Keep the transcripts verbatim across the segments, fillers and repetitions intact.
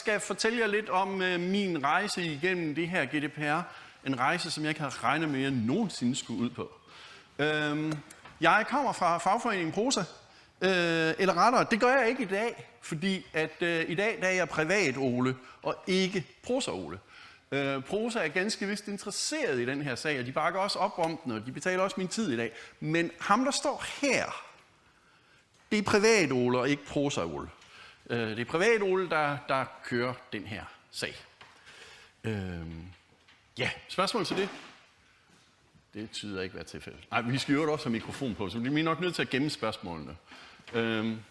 skal jeg fortælle jer lidt om øh, min rejse igennem det her G D P R. En rejse, som jeg ikke havde regnet med, at jeg nogensinde skulle ud på. Øhm, jeg kommer fra fagforeningen Prosa. Øh, eller rettere, det gør jeg ikke i dag, fordi at øh, i dag der er jeg privat-Ole og ikke Prosa-Ole. Øh, Prosa er ganske vist interesseret i den her sag, og de bakker også op om den, og de betaler også min tid i dag. Men ham, der står her, det er privat-Ole og ikke Prosa-Ole. Øh, det er privat-Ole, der, der kører den her sag. Øh, ja, spørgsmål til det? Det tyder ikke at være tilfældet. Nej, vi skal jo også have mikrofon på, så vi er nok nødt til at gemme spørgsmålene. Øhm.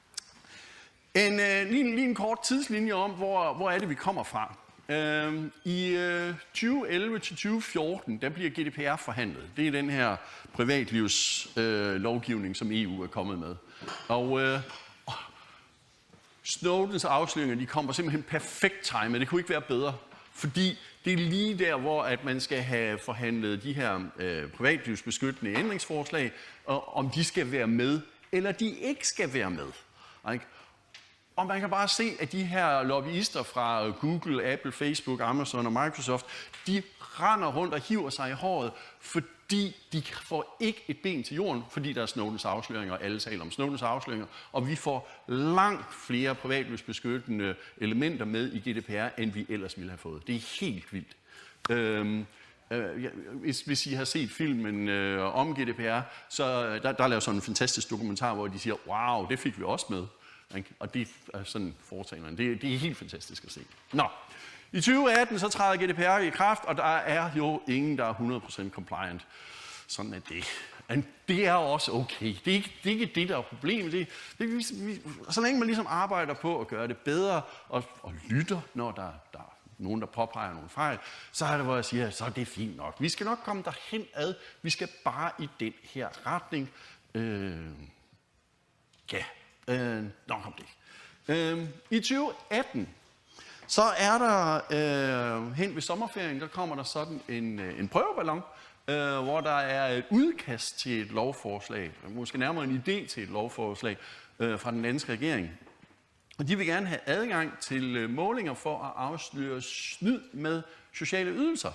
En, øh, lige, lige en kort tidslinje om, hvor, hvor er det, vi kommer fra. Øhm, I øh, tyve elleve til tyve fjorten, der bliver G D P R forhandlet. Det er den her privatlivslovgivning, øh, som E U er kommet med. Og øh, Snowdens afsløringer, de kommer simpelthen perfekt timet. Det kunne ikke være bedre. Fordi det er lige der, hvor at man skal have forhandlet de her øh, privatlivsbeskyttende ændringsforslag, og om de skal være med, eller de ikke skal være med. Ikke? Og man kan bare se, at de her lobbyister fra Google, Apple, Facebook, Amazon og Microsoft, de render rundt og hiver sig i håret, fordi de får ikke et ben til jorden, fordi der er Snowdens afsløringer, og alle taler om Snowdens afsløringer, og vi får langt flere privatlivsbeskyttende elementer med i G D P R, end vi ellers ville have fået. Det er helt vildt. Øhm, øh, hvis, hvis I har set filmen øh, om G D P R, så der, der er lavet sådan en fantastisk dokumentar, hvor de siger, wow, det fik vi også med. Og det er sådan foretagende. Det, det er helt fantastisk at se. Nå. I tyve atten så træder G D P R i kraft, og der er jo ingen, der er hundrede procent compliant. Sådan er det. Men det er også okay. Det er ikke det, er ikke det der er problemet. Det, det, vi, så længe man ligesom arbejder på at gøre det bedre, og, og lytter, når der, der er nogen, der påpeger nogle fejl, så er det, hvor jeg siger, så er det fint nok. Vi skal nok komme derhen ad. Vi skal bare i den her retning. Øh, ja, øh, nok om det. Øh, I tyve atten så er der øh, hen ved sommerferien, der kommer der sådan en, en prøveballon, øh, hvor der er et udkast til et lovforslag, måske nærmere en idé til et lovforslag øh, fra den danske regering. Og de vil gerne have adgang til øh, målinger for at afsløre snyd med sociale ydelser.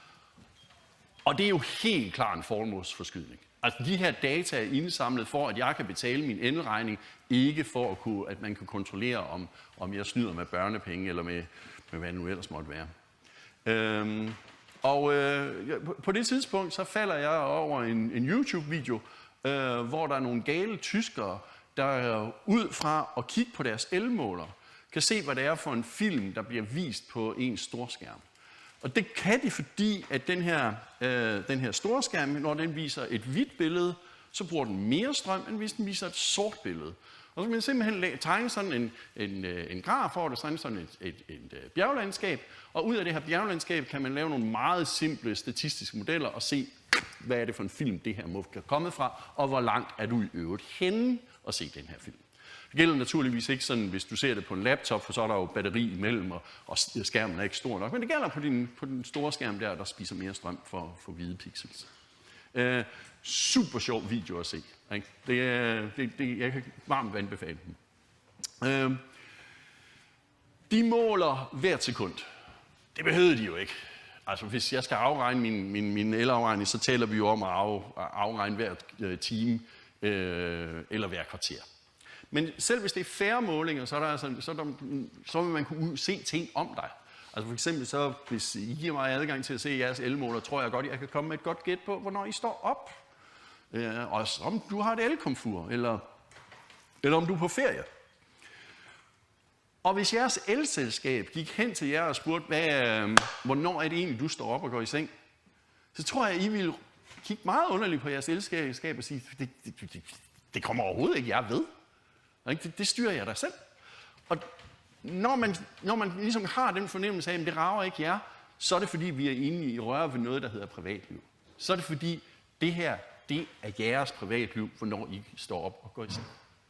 Og det er jo helt klart en formålsforskydning. Altså de her data er indsamlet for, at jeg kan betale min elregning, ikke for at, kunne, at man kan kontrollere, om, om jeg snyder med børnepenge, eller med, med hvad det nu ellers måtte være. Øhm, og øh, på det tidspunkt, så falder jeg over en, en YouTube-video, øh, hvor der er nogle gale tyskere, der ud fra at kigge på deres elmåler, kan se, hvad det er for en film, der bliver vist på en storskærm. Og det kan de, fordi at den her, øh, den her storskærm, når den viser et hvidt billede, så bruger den mere strøm, end hvis den viser et sort billede. Og så kan man simpelthen tegne sådan en, en, en graf over det, sådan, sådan et, et, et, et bjerglandskab, og ud af det her bjerglandskab kan man lave nogle meget simple statistiske modeller og se, hvad er det for en film, det her må have kommet fra, og hvor langt er du i øvrigt henne at se den her film. Det gælder naturligvis ikke sådan, hvis du ser det på en laptop, for så er der jo batteri imellem, og, og skærmen er ikke stor nok. Men det gælder på, din, på den store skærm der, der spiser mere strøm for, for hvide pixels. Uh, super sjov video at se. Ikke? Det, det, det, jeg kan varmt anbefale den. Uh, de måler hvert sekund. Det behøvede de jo ikke. Altså hvis jeg skal afregne min, min, min elafregning, så taler vi jo om at af, afregne hver uh, time uh, eller hver kvarter. Men selv hvis det er færre målinger, så, er der altså, så, er der, så vil man kunne se ting om dig. Altså for eksempel, så, hvis I giver mig adgang til at se jeres elmåler, tror jeg godt, jeg kan komme med et godt gæt på, hvornår I står op. Øh, og om du har et elkomfur, eller, eller om du er på ferie. Og hvis jeres elselskab gik hen til jer og spurgte, hvad, øh, hvornår er det egentlig, du står op og går i seng, så tror jeg, I ville kigge meget underligt på jeres elselskab og sige, det, det, det, det kommer overhovedet ikke jeg ved. Det, det styrer jeg da selv. Og når man, når man ligesom har den fornemmelse af, at det rager ikke jer, så er det fordi, vi er inde i røre ved noget, der hedder privatliv. Så er det fordi, det her, det er jeres privatliv, hvornår I står op og går i seng.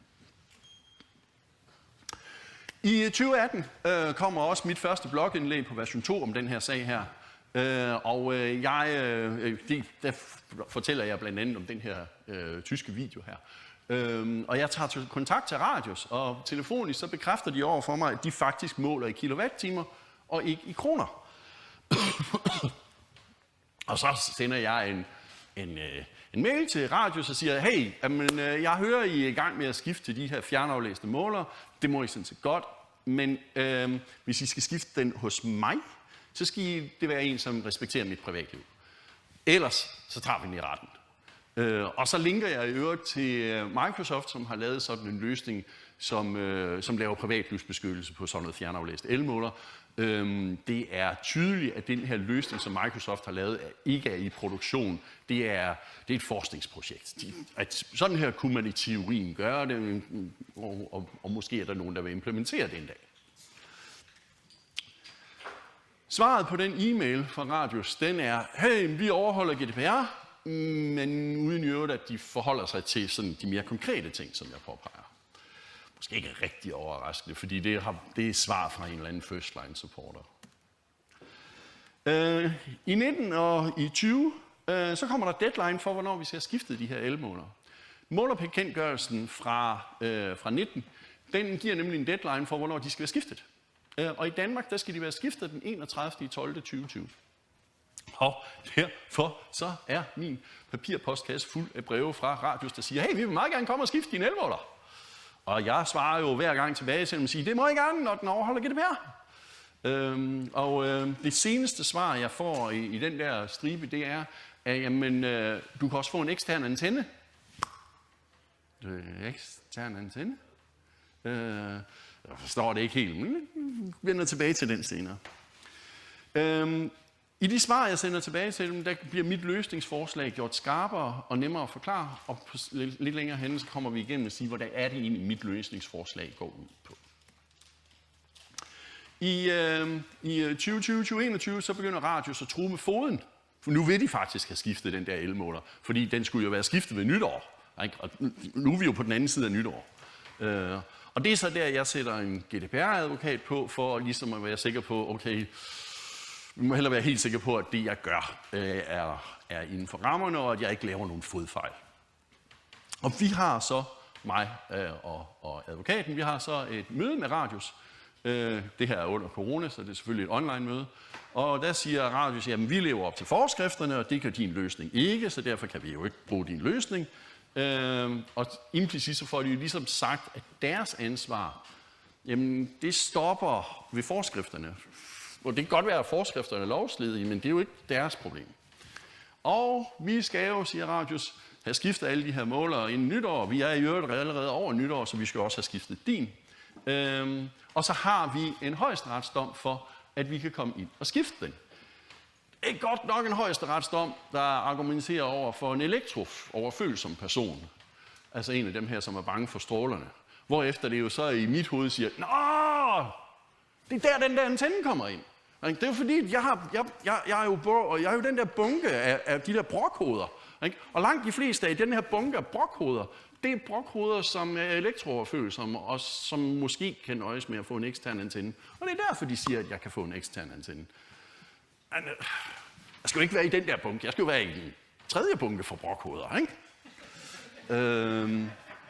I tyve atten øh, kommer også mit første blogindlæg på version to om den her sag her. Øh, og øh, jeg, øh, det, der fortæller jeg blandt andet om den her øh, tyske video her. Øhm, og jeg tager til kontakt til Radius, og telefonisk så bekræfter de over for mig, at de faktisk måler i kilowatt-timer og ikke i kroner. Og så sender jeg en, en, en mail til Radius og siger, hey, jamen, jeg hører, I er i gang med at skifte til de her fjernaflæste målere. Det må I sådan set godt, men øh, hvis I skal skifte den hos mig, så skal I, det være en, som respekterer mit privatliv. Ellers så tager vi den i retten. Øh, og så linker jeg i øvrigt til Microsoft, som har lavet sådan en løsning, som, øh, som laver privatlivsbeskyttelse på sådan noget fjernaflæst elmåler. Øh, det er tydeligt, at den her løsning, som Microsoft har lavet, ikke er i produktion. Det er, det er et forskningsprojekt. De, at sådan her kunne man i teorien gøre det, og, og, og måske er der nogen, der vil implementere det en dag. Svaret på den e-mail fra Radius, den er, hey, vi overholder G D P R, men uden i øvrigt, at de forholder sig til sådan de mere konkrete ting, som jeg påpeger. Måske ikke rigtig overraskende, fordi det, har, det er svar fra en eller anden first line supporter. Øh, I nitten og i tyve, øh, så kommer der deadline for, hvornår vi skal have skiftet de her elmålere. Målerbekendtgørelsen fra, øh, fra nitten, den giver nemlig en deadline for, hvornår de skal være skiftet. Øh, og i Danmark, der skal de være skiftet den enogtredivte tolvte tyve tyve. Og derfor så er min papirpostkasse fuld af breve fra Radius, der siger, hey, vi vil meget gerne komme og skifte dine elmåler. Og jeg svarer jo hver gang tilbage til dem og siger, det må I gerne, når den overholder G D P R. Øhm, og øh, det seneste svar, jeg får i, i den der stribe, det er, at jamen, øh, du kan også få en ekstern antenne. Øh, ekstern antenne? Øh, jeg forstår det ikke helt, men jeg vender tilbage til den senere. Øhm, I de svar, jeg sender tilbage til dem, der bliver mit løsningsforslag gjort skarpere og nemmere at forklare, og på lidt længere hen, så kommer vi igennem og siger, hvordan er det egentlig, mit løsningsforslag går ud på. I, øh, i tyve tyve til tyve enogtyve, så begynder Radius at true med foden, for nu vil de faktisk have skiftet den der elmåler, fordi den skulle jo være skiftet ved nytår, ikke? Og nu er vi jo på den anden side af nytår. Øh, og det er så der, jeg sætter en G D P R-advokat på, for ligesom at være sikker på, okay, vi må hellere være helt sikre på, at det, jeg gør, øh, er, er inden for rammerne, og at jeg ikke laver nogen fodfejl. Og vi har så, mig øh, og, og advokaten, vi har så et møde med Radius. Øh, det her er under corona, så det er selvfølgelig et online-møde. Og der siger Radius, jamen vi lever op til forskrifterne, og det kan din løsning ikke, så derfor kan vi jo ikke bruge din løsning. Øh, og implicit så får de jo ligesom sagt, at deres ansvar, jamen det stopper ved forskrifterne. Og det kan godt være, at forskrifterne er lovstridige, men det er jo ikke deres problem. Og vi skal jo, siger Radius, have skiftet alle de her målere inden nytår. Vi er i øvrigt allerede over nytår, så vi skal også have skiftet din. Øhm, og så har vi en højesteretsdom for, at vi kan komme ind og skifte den. Det er godt nok en højesteretsdom, der argumenterer over for en elektrooverfølsom person. Altså en af dem her, som er bange for strålerne. Hvorefter det jo så i mit hoved siger, nå, det er der, den der antenne kommer ind. Det er jo fordi, jeg, har, jeg, jeg, jeg, er, jo, jeg er jo den der bunke af, af de der brokhoder. Ikke? Og langt de fleste af den her bunke af brokhoder, det er brokhoder, som er elektrooverfølsomme, og som måske kan nøjes med at få en ekstern antenne. Og det er derfor, de siger, at jeg kan få en ekstern antenne. Jeg skal jo ikke være i den der bunke, jeg skal jo være i den tredje bunke for brokhoder. Ikke? Øhm.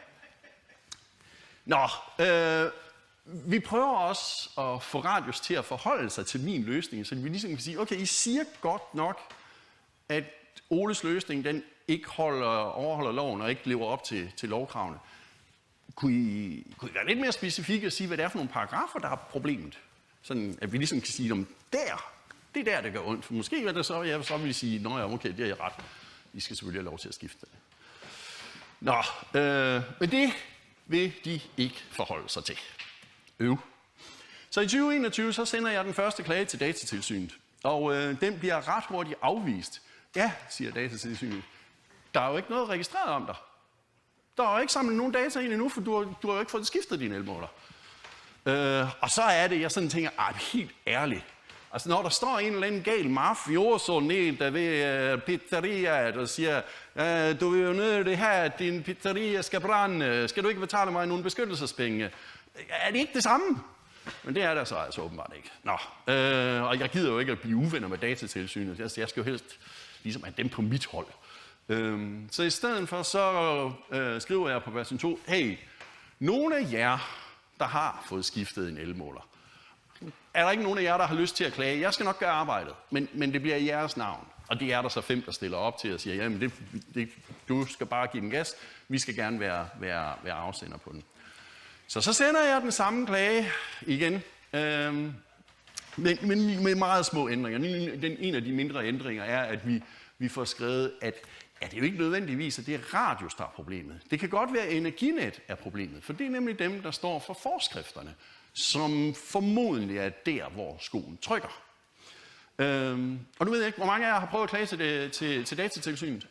Nå, øh, vi prøver også at få Radius til at forholde sig til min løsning, så vi ligesom kan sige, okay, I siger godt nok, at Oles løsning, den ikke holder, overholder loven og ikke lever op til, til lovkravene. Kunne I, kunne I være lidt mere specifikke og sige, hvad det er for nogle paragrafer, der har problemet? Sådan, at vi ligesom kan sige, om der, det er der, det gør ondt. For måske er det så, jeg så vil sige, nå ja, okay, det er jeg ret. I skal selvfølgelig have lov til at skifte det. Nå, øh, men det vil de ikke forholde sig til. Øv. Så i tyve enogtyve, så sender jeg den første klage til Datatilsynet, og øh, den bliver ret hurtigt afvist. Ja, siger Datatilsynet, der er jo ikke noget registreret om dig. Der er jo ikke samlet nogen data ind endnu, for du har, du har jo ikke fået skiftet dine elmåler. Øh, og så er det, jeg sådan tænker, ej, helt ærligt. Altså når der står en eller anden gal mafioso ned der ved uh, pizzeria, der siger, uh, du vil jo nødt det her, at din pizzeria skal brænde, skal du ikke betale mig nogle beskyttelsespenge? Er det ikke det samme? Men det er der så altså åbenbart ikke. Nå, øh, og jeg gider jo ikke at blive uvenner med Datatilsynet. Jeg skal jo helst ligesom have dem på mit hold. Øhm, så i stedet for, så øh, skriver jeg på version to, hey, nogle af jer, der har fået skiftet en elmåler, er der ikke nogen af jer, der har lyst til at klage? Jeg skal nok gøre arbejdet, men, men det bliver i jeres navn. Og det er der så fem, der stiller op til og siger, jamen det, det, du skal bare give den gas, vi skal gerne være, være, være afsender på den. Så så sender jeg den samme klage igen, øhm, men, men med meget små ændringer. Den, en af de mindre ændringer er, at vi, vi får skrevet, at, at det jo ikke nødvendigvis, at det er Radius, der er problemet. Det kan godt være, at Energinet er problemet, for det er nemlig dem, der står for forskrifterne, som formodentlig er der, hvor skoen trykker. Øhm, og nu ved jeg ikke, hvor mange af jer har prøvet at klage til, det, til, til Datatilsynet?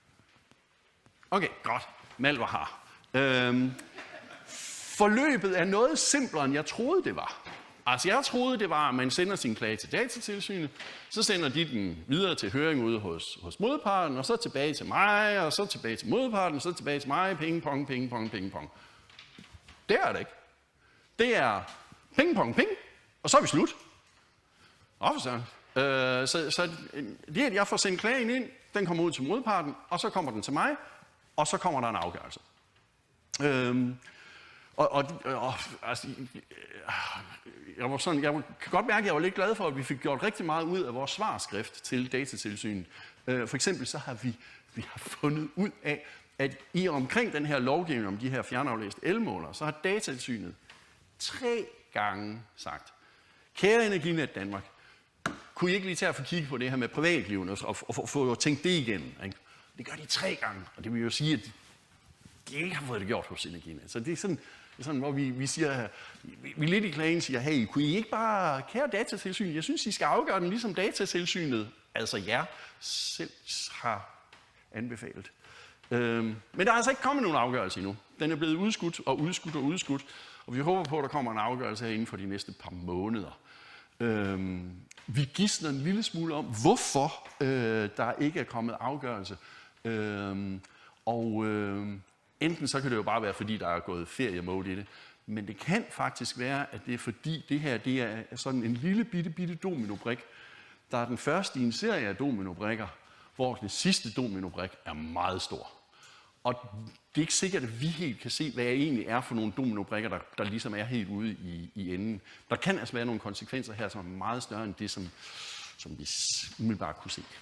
Okay, godt. Malvar har. Øhm, forløbet er noget simplere, end jeg troede, det var. Altså, jeg troede, det var, at man sender sin klage til Datatilsynet, så sender de den videre til høring ude hos, hos modparten, og så tilbage til mig, og så tilbage til modparten, og så tilbage til mig, ping, pong, ping, pong, ping, pong. Det er det ikke. Det er ping, pong, ping, og så er vi slut. Og så, øh, så, så det, at jeg får sendt klagen ind, den kommer ud til modparten, og så kommer den til mig, og så kommer der en afgørelse. Øhm, og, og, og altså, jeg, var sådan, jeg kan godt mærke, at jeg var lidt glad for, at vi fik gjort rigtig meget ud af vores svarskrift til Datatilsynet. Øh, for eksempel så har vi, vi har fundet ud af, at i omkring den her lovgivning om de her fjernaflæste elmålere, så har Datatilsynet tre gange sagt, kære Energinet Danmark, kunne I ikke lige tage at få kigge på det her med privatlivene og, og, og få tænkt det igen? Ikke? Det gør de tre gange, og det vil jo sige, at de ikke har fået det gjort hos Energinet. Så det er sådan, det er sådan hvor vi, vi siger, vi, vi lidt i klagen siger, hey, kunne I ikke bare, kære Datatilsynet, jeg synes, I skal afgøre den ligesom Datatilsynet, altså jer selv har anbefalet. Øhm, men der er altså ikke kommet nogen afgørelse endnu. Den er blevet udskudt og udskudt og udskudt, og vi håber på, at der kommer en afgørelse her inden for de næste par måneder. Øhm, vi gidsler en lille smule om, hvorfor øh, der ikke er kommet afgørelse. Øhm, og øh, enten så kan det jo bare være, fordi der er gået feriemode i det, men det kan faktisk være, at det er fordi det her det er sådan en lille bitte bitte dominobrik, der er den første i en serie af dominobrikker, hvor den sidste dominobrik er meget stor. Og det er ikke sikkert, at vi helt kan se, hvad det egentlig er for nogle dominobrikker, der, der ligesom er helt ude i, i enden. Der kan altså være nogle konsekvenser her, som er meget større end det, som, som vi umiddelbart kunne se.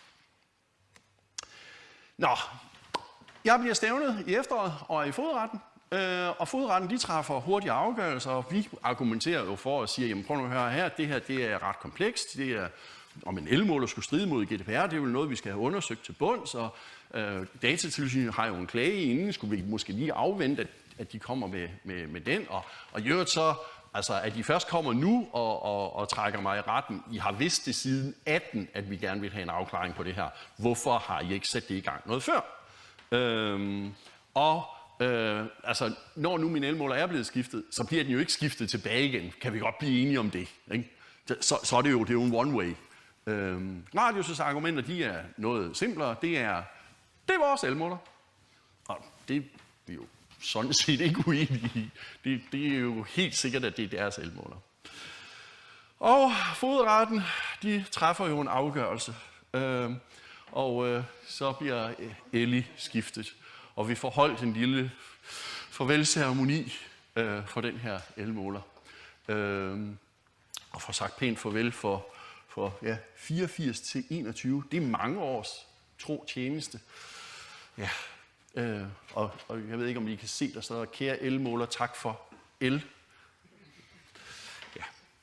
Nå, jeg bliver stævnet i efteråret og i fodretten, øh, og fodretten de træffer hurtige afgørelser, og vi argumenterer jo for at sige, jamen prøv nu at høre her, det her det er ret komplekst, det er om en elmåler skulle stride mod G D P R, det er jo noget, vi skal have undersøgt til bunds, og øh, Datatilsynet har jo en klage inden, skulle vi måske lige afvente, at, at de kommer med, med, med den, og, og i øvrigt så, altså at de først kommer nu og, og, og trækker mig i retten, I har vidst det siden atten, at vi gerne vil have en afklaring på det her. Hvorfor har I ikke sat det i gang noget før? Øhm, og øh, altså, når nu min elmåler er blevet skiftet, så bliver den jo ikke skiftet tilbage igen. Kan vi godt blive enige om det? Ikke? Så, så er det jo, det er jo en one-way. Øhm, Radius' argumenter, de er noget simplere. Det er, det er vores elmåler. Og det er vi jo sådan set ikke uenige i. Det, det er jo helt sikkert, at det er deres elmåler. Og fodretten, de træffer jo en afgørelse. Øhm, og øh, så bliver Ellie skiftet. Og vi får holdt en lille farvelceremoni øh, for den her elmåler. Øhm, og får sagt pænt farvel for for ja, fireogfirs til enogtyve. Det er mange års tro tjeneste. Ja, øh, og, og jeg ved ikke, om I kan se, der står, kære elmåler, tak for el. Ja.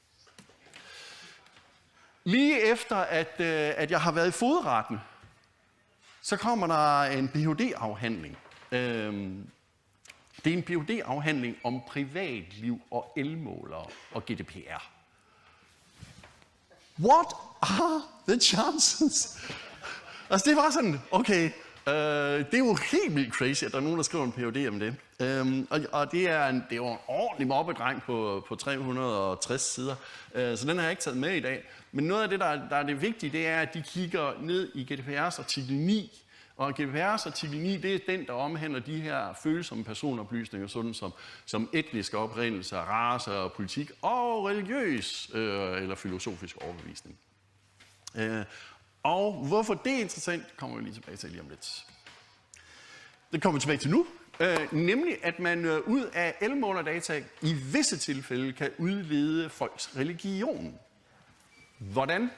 Lige efter, at, øh, at jeg har været i fodretten, så kommer der en P H D-afhandling. Øh, det er en P H D-afhandling om privatliv og elmålere og G D P R. What are the chances? Altså det var sådan, okay, øh, det er jo helt vildt crazy, at der er nogen, der skriver en P H D om det. Øhm, og, og det er en, det er jo en ordentlig mobbedreng på, på tre hundrede og tres sider, øh, så den har jeg ikke taget med i dag. Men noget af det, der, der er det vigtige, det er, at de kigger ned i G D P R's artikel ni. Og G D P R's artikel ni, det er den, der omhandler de her følsomme personoplysninger, sådan som, som etniske oprindelser, race og politik, og religiøs øh, eller filosofisk overbevisning. Øh, og hvorfor det er interessant, kommer vi lige tilbage til lige om lidt. det kommer vi tilbage til nu. Øh, nemlig, at man øh, ud af elmålerdata i visse tilfælde kan udlede folks religion. Hvordan?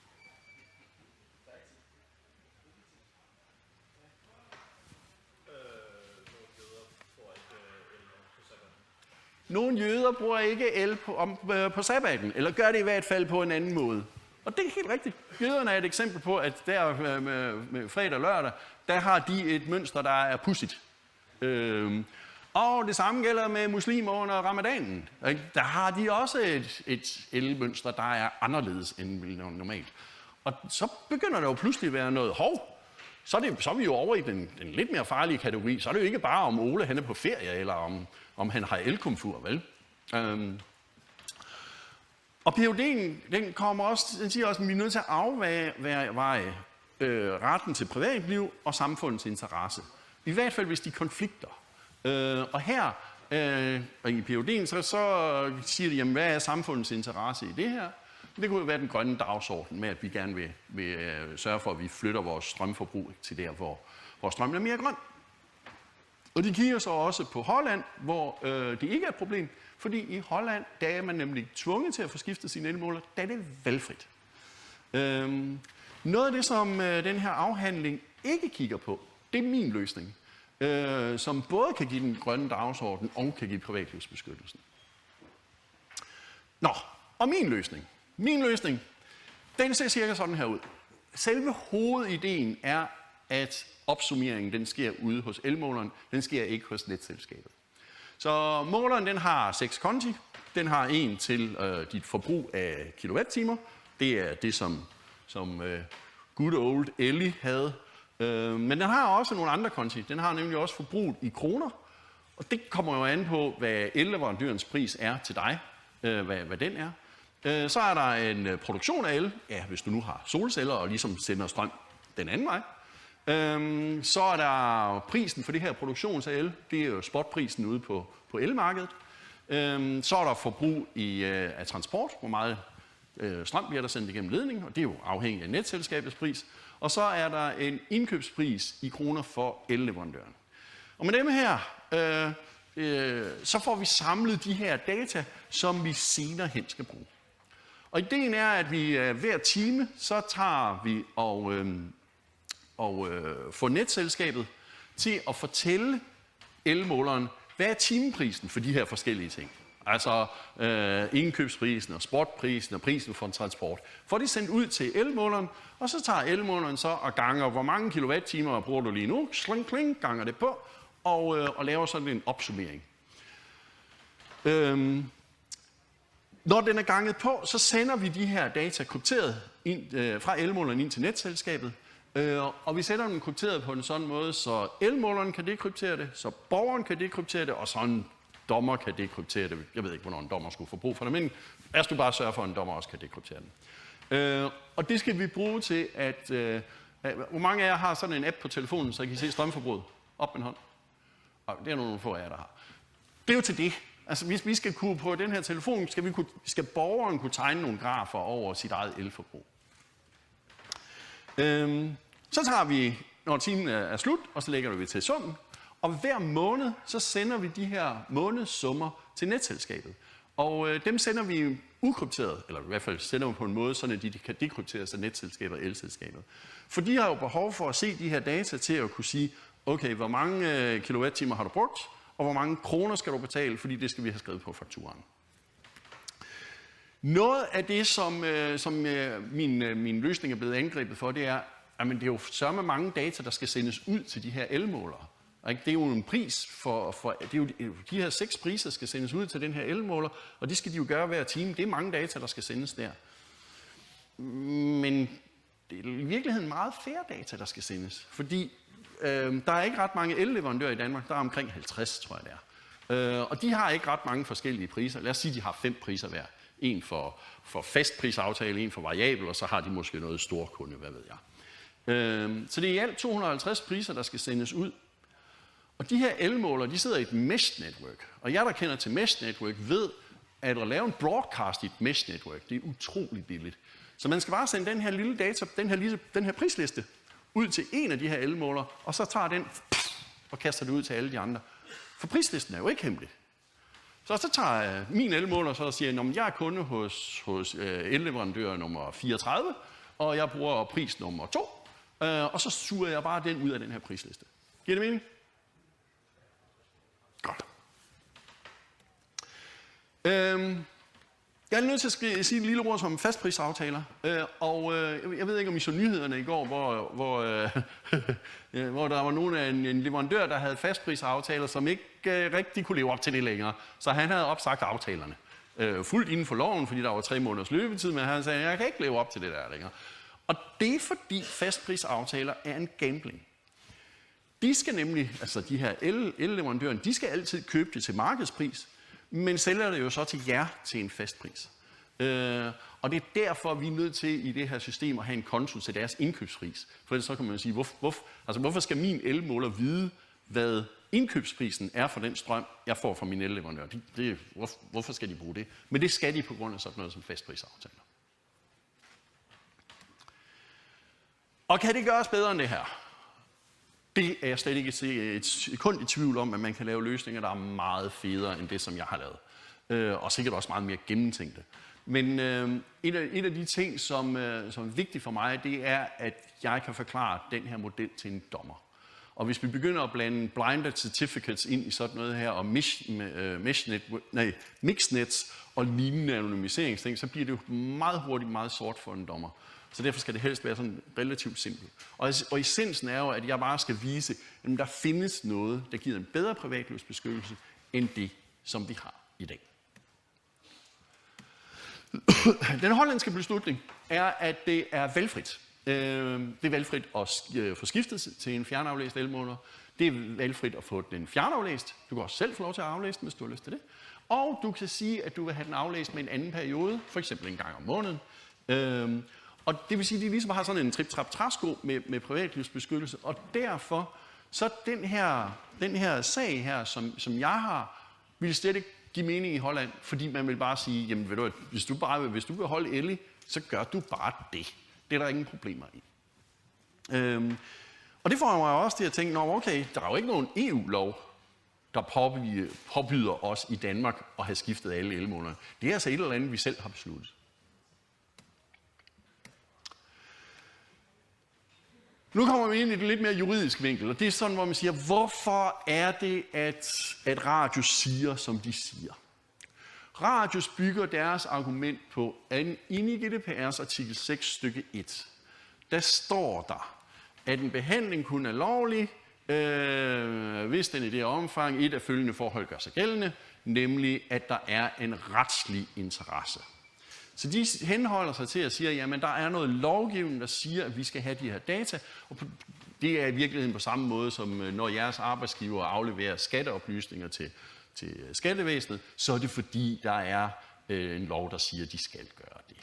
Nogle jøder bruger ikke el på, om, øh, på sabbaten, eller gør det i hvert fald på en anden måde. Og det er helt rigtigt. Jøderne er et eksempel på, at der øh, med, med fredag og lørdag, der har de et mønster, der er pudsigt. Øh, og det samme gælder med muslimer under ramadanen. Der har de også et, et elmønster, der er anderledes end normalt. Og så begynder der jo pludselig at være noget hov. Så er, det, så er vi jo over i den, den lidt mere farlige kategori. Så er det jo ikke bare om Ole han er på ferie, eller om, om han har elkomfur, vel? Øhm. Og P H D'en, den kommer også, den siger også, at vi er nødt til at afveje øh, retten til privatliv og samfundets interesse. I hvert fald, hvis de konflikter. Øh, og her, øh, og i P H D'en, så, så siger de, jamen, hvad er samfundets interesse i det her? Det kunne jo være den grønne dagsorden med, at vi gerne vil, vil øh, sørge for, at vi flytter vores strømforbrug til der, hvor, hvor strømmen er mere grøn. Og de kigger så også på Holland, hvor øh, det ikke er et problem, fordi i Holland, der er man nemlig tvunget til at få skiftet sine elmåler, da det er valgfrit. Øhm, noget af det, som øh, den her afhandling ikke kigger på, det er min løsning, øh, som både kan give den grønne dagsorden og kan give privatlivsbeskyttelsen. Nå, og min løsning. Min løsning, den ser cirka sådan her ud. Selve hovedideen er, at opsummeringen den sker ude hos elmåleren, den sker ikke hos netselskabet. Så måleren den har seks konti. Den har en til øh, dit forbrug af kilowattimer. Det er det, som, som øh, good old Ellie havde. Øh, men den har også nogle andre konti. Den har nemlig også forbruget i kroner. Og det kommer jo an på, hvad elleverandørens pris er til dig, øh, hvad, hvad den er. Øh, så er der en produktion af el, ja, hvis du nu har solceller og ligesom sender strøm den anden vej. Øhm, så er der prisen for det her produktions af el, det er jo spotprisen ude på, på elmarkedet. Øhm, så er der forbrug i, øh, af transport, hvor meget øh, strøm bliver der sendt igennem ledning, og det er jo afhængigt af netselskabets pris. Og så er der en indkøbspris i kroner for elleverandøren. Og med dem her, øh, øh, så får vi samlet de her data, som vi senere hen skal bruge. Og ideen er, at vi øh, hver time, så tager vi og... Øh, og øh, få netselskabet til at fortælle elmåleren, hvad er timeprisen for de her forskellige ting. Altså øh, indkøbsprisen og spotprisen og prisen for en transport. Får de sendt ud til elmåleren, og så tager elmåleren så og ganger, hvor mange kilowattimer bruger du lige nu, sling, kling, ganger det på, og, øh, og laver sådan en opsummering. Øhm, når den er ganget på, så sender vi de her data krypteret ind, øh, fra elmåleren ind til netselskabet, Øh, og vi sætter dem krypteret på en sådan måde, så elmåleren kan dekryptere det, så borgeren kan dekryptere det, og så en dommer kan dekryptere det. Jeg ved ikke, hvornår en dommer skulle få brug for det, men lad os du bare sørge for, at en dommer også kan dekryptere den. Øh, og det skal vi bruge til, at... Øh, hvor mange af jer har sådan en app på telefonen, så I kan se strømforbruget? Op med en hånd. Og det er nogle få af jer, der har. Det er jo til det. Altså, hvis vi skal kunne på den her telefon, skal, vi kunne, skal borgeren kunne tegne nogle grafer over sit eget elforbrug. Øhm, så tager vi, når timen er slut, og så lægger vi til summen. Og hver måned, så sender vi de her månedssummer til netselskabet. Og øh, dem sender vi ukrypteret, eller i hvert fald sender vi på en måde, så de kan dekrypteres af netselskabet og elselskabet. For de har jo behov for at se de her data til at kunne sige, okay, hvor mange øh, kilowattimer har du brugt, og hvor mange kroner skal du betale, fordi det skal vi have skrevet på fakturaen. Noget af det, som, øh, som øh, min, øh, min løsning er blevet angrebet for, det er, at det er jo sørme mange data, der skal sendes ud til de her elmålere. Det er jo en pris for, for det er jo, de her seks priser skal sendes ud til den her elmåler, og det skal de jo gøre hver time. Det er mange data, der skal sendes der. Men det er i virkeligheden meget færre data, der skal sendes, fordi øh, der er ikke ret mange elleverandører i Danmark. Der er omkring halvtreds, tror jeg det er. Øh, og de har ikke ret mange forskellige priser. Lad os sige, de har fem priser hver. En for, for fastprisaftale, en for variabel, og så har de måske noget storkunde, hvad ved jeg. Øh, så det er i alt to hundrede og halvtreds priser, der skal sendes ud. Og de her elmålere, de sidder i et mesh network. Og jeg, der kender til mesh network, ved, at at lave en broadcast i et mesh network, det er utrolig billigt. Så man skal bare sende den her lille data, den her, lille, den her prisliste, ud til en af de her elmålere, og så tager den, og kaster det ud til alle de andre. For prislisten er jo ikke hemmelig. Så så tager jeg min elmåler så og siger, at jeg er kunde hos, hos øh, elleverandør nummer fireogtredive, og jeg bruger pris nummer to, øh, og så suger jeg bare den ud af den her prisliste. Giver det mening? Godt. Øhm, jeg er nødt til at skrive, sige et lille ord som fastprisaftaler, øh, og øh, jeg ved ikke, om I så nyhederne i går, hvor, hvor, øh, hvor der var nogen af en, en leverandør, der havde fastprisaftaler, som ikke øh, rigtig kunne leve op til det længere. Så han havde opsagt aftalerne. Øh, fuldt inden for loven, fordi der var tre måneders løbetid, men han sagde, jeg kan ikke leve op til det der længere. Og det er fordi fastprisaftaler er en gambling. De skal nemlig, altså de her el-leverandører, de skal altid købe det til markedspris, men sælger det jo så til jer til en fast pris. Øh, og det er derfor, vi er nødt til i det her system at have en konto til deres indkøbspris. For ellers så kan man sige, hvor, hvor, altså, hvorfor skal min elmåler vide, hvad indkøbsprisen er for den strøm, jeg får fra min elleverandør? Det, det, hvor, hvorfor skal de bruge det? Men det skal de på grund af sådan noget som fastprisaftaler. Og kan det gøres bedre end det her? Det er jeg slet ikke et sekund i tvivl om, at man kan lave løsninger, der er meget federe end det, som jeg har lavet. Øh, og sikkert også meget mere gennemtænkte. Men øh, et, af, et af de ting, som, øh, som er vigtigt for mig, det er, at jeg kan forklare den her model til en dommer. Og hvis vi begynder at blande blinded certificates ind i sådan noget her, og mish, øh, meshnet, nej, mixnets og lignende anonymiseringsting, så bliver det jo meget hurtigt meget sort for en dommer. Så derfor skal det helst være sådan relativt simpelt. Og, og essensen er jo, at jeg bare skal vise, at der findes noget, der giver en bedre privatlivsbeskyttelse, end det, som vi har i dag. Den hollandske beslutning er, at det er valgfrit. Det er valgfrit at få skiftet til en fjernaflæst elmåler. Det er valgfrit at få den fjernaflæst. Du kan også selv få lov til at aflæse den, hvis du har lyst til det. Og du kan sige, at du vil have den aflæst med en anden periode, for eksempel en gang om måneden. Og det vil sige, at de ligesom har sådan en trip-trap-træsko med, med privatlivsbeskyttelse, og derfor så den her, den her sag her, som, som jeg har, vil slet ikke give mening i Holland, fordi man vil bare sige, jamen ved du, hvis du bare hvis du vil holde Ellie, så gør du bare det. Det er der ingen problemer i. Øhm, og det får mig også til at tænke, nå okay, der er jo ikke nogen E U-lov, der påbyder, påbyder os i Danmark at have skiftet alle elmålerne. Det er altså et eller andet, vi selv har besluttet. Nu kommer vi ind i det lidt mere juridisk vinkel, og det er sådan, hvor man siger, hvorfor er det, at, at Radius siger, som de siger? Radius bygger deres argument på, at inde i G D P R's artikel seks stykke et, der står der, at en behandling kun er lovlig, øh, hvis den i det omfang et af følgende forhold gør sig gældende, nemlig at der er en retslig interesse. Så de henholder sig til at sige, at jamen, der er noget lovgivning, der siger, at vi skal have de her data. Og det er i virkeligheden på samme måde, som når jeres arbejdsgiver afleverer skatteoplysninger til, til skattevæsenet, så er det fordi, der er øh, en lov, der siger, at de skal gøre det.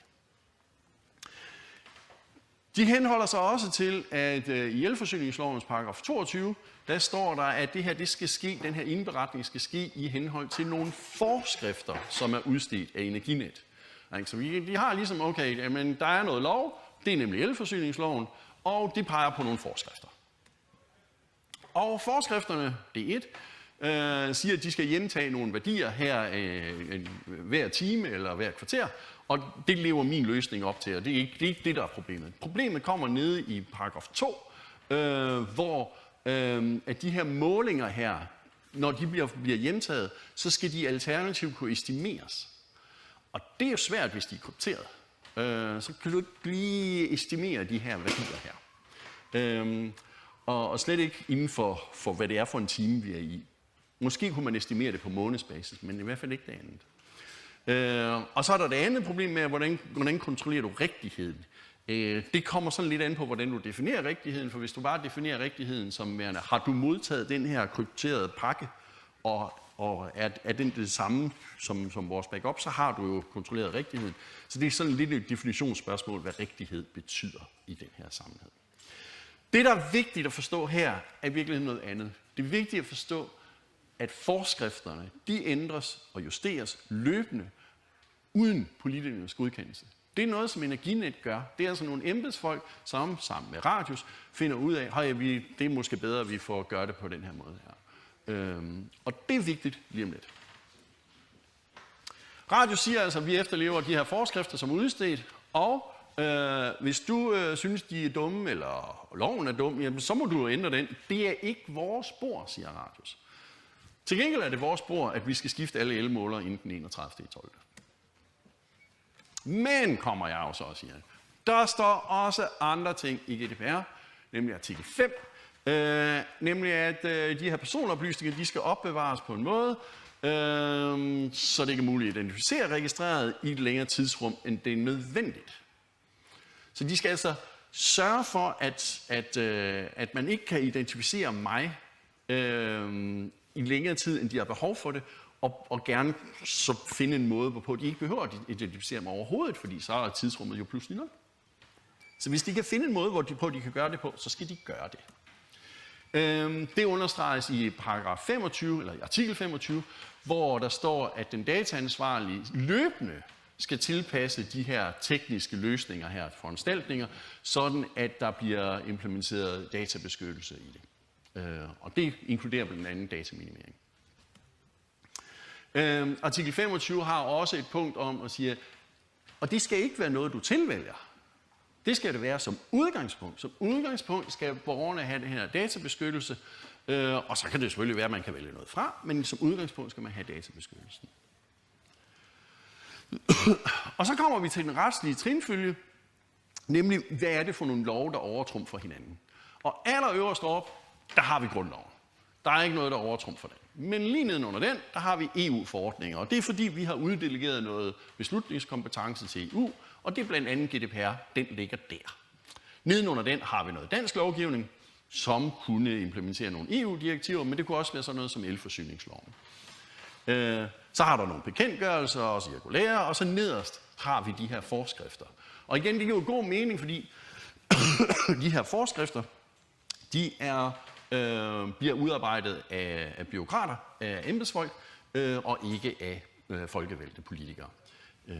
De henholder sig også til, at øh, i elforsyningslovens paragraf toogtyve, der står der, at det her, det skal ske, den her indberetning skal ske i henhold til nogle forskrifter, som er udstedt af Energinet. Så vi, de har ligesom, okay, men der er noget lov, det er nemlig elforsyningsloven, og det peger på nogle forskrifter. Og forskrifterne, det er et, øh, siger, at de skal hjemtage nogle værdier her øh, hver time eller hver kvarter, og det lever min løsning op til, og det er ikke det, er ikke det der er problemet. Problemet kommer nede i paragraf to, øh, hvor øh, at de her målinger her, når de bliver, bliver hjemtaget, så skal de alternativt kunne estimeres. Og det er jo svært, hvis de er krypteret. Øh, så kan du ikke lige estimere de her værdier her. Øh, og, og slet ikke inden for, for, hvad det er for en time, vi er i. Måske kunne man estimere det på månedsbasis, men i hvert fald ikke det andet. Øh, og så er der det andet problem med, hvordan, hvordan kontrollerer du rigtigheden. Øh, det kommer sådan lidt an på, hvordan du definerer rigtigheden, for hvis du bare definerer rigtigheden som værende, har du modtaget den her krypterede pakke, og og er, er den det samme som, som vores backup, så har du jo kontrolleret rigtigheden. Så det er sådan lidt et definitionsspørgsmål, hvad rigtighed betyder i den her sammenhæng. Det, der er vigtigt at forstå her, er virkelig noget andet. Det er vigtigt at forstå, at forskrifterne, de ændres og justeres løbende, uden politikernes godkendelse. Det er noget, som Energinet gør. Det er altså nogle embedsfolk, som sammen med Radius finder ud af, at det er måske bedre, at vi får gøre det på den her måde her. Øhm, og det er vigtigt lige om lidt. Radius siger altså, at vi efterlever de her forskrifter som udstedt, og øh, hvis du øh, synes, de er dumme, eller loven er dum, jamen, så må du ændre den. Det er ikke vores spor, siger Radius. Til gengæld er det vores spor, at vi skal skifte alle elmålere inden den enogtredivte tolvte Men, kommer jeg jo så og siger, der står også andre ting i G D P R, nemlig artikel fem, øh, nemlig at øh, de her personoplysninger, de skal opbevares på en måde, øh, så det ikke er muligt at identificere registreret i et længere tidsrum, end det er nødvendigt. Så de skal altså sørge for, at, at, øh, at man ikke kan identificere mig øh, i længere tid, end de har behov for det, og, og gerne så finde en måde, hvorpå de ikke behøver at identificere mig overhovedet, fordi så er tidsrummet jo pludselig nul. Så hvis de kan finde en måde, hvor de, på, de kan gøre det på, så skal de gøre det. Øhm, det understreges i paragraf femogtyve, eller i artikel femogtyve, hvor der står, at den dataansvarlige løbende skal tilpasse de her tekniske løsninger her, foranstaltninger, sådan at der bliver implementeret databeskyttelse i det. Øh, og det inkluderer blandt andet dataminimering. Øh, artikel femogtyve har også et punkt om at sige, og det skal ikke være noget, du tilvælger. Det skal det være som udgangspunkt. Som udgangspunkt skal borgerne have den her databeskyttelse, øh, og så kan det selvfølgelig være, at man kan vælge noget fra, men som udgangspunkt skal man have databeskyttelsen. Og så kommer vi til den retslige trinfølge, nemlig hvad er det for nogle love, der overtrumfer hinanden. Og allerøverst op, der har vi grundloven. Der er ikke noget, der overtrumfer den. Men lige nedenunder den, der har vi E U-forordninger, og det er fordi, vi har uddelegeret noget beslutningskompetence til E U, og det er blandt andet G D P R, den ligger der. Nedenunder den har vi noget dansk lovgivning, som kunne implementere nogle E U-direktiver, men det kunne også være sådan noget som elforsyningsloven. Så har der nogle bekendtgørelser og cirkulærer, og så nederst har vi de her forskrifter. Og igen, det giver jo god mening, fordi de her forskrifter, de er, øh, bliver udarbejdet af, af bureaukrater, af embedsfolk, øh, og ikke af øh, folkevalgte politikere. Øh.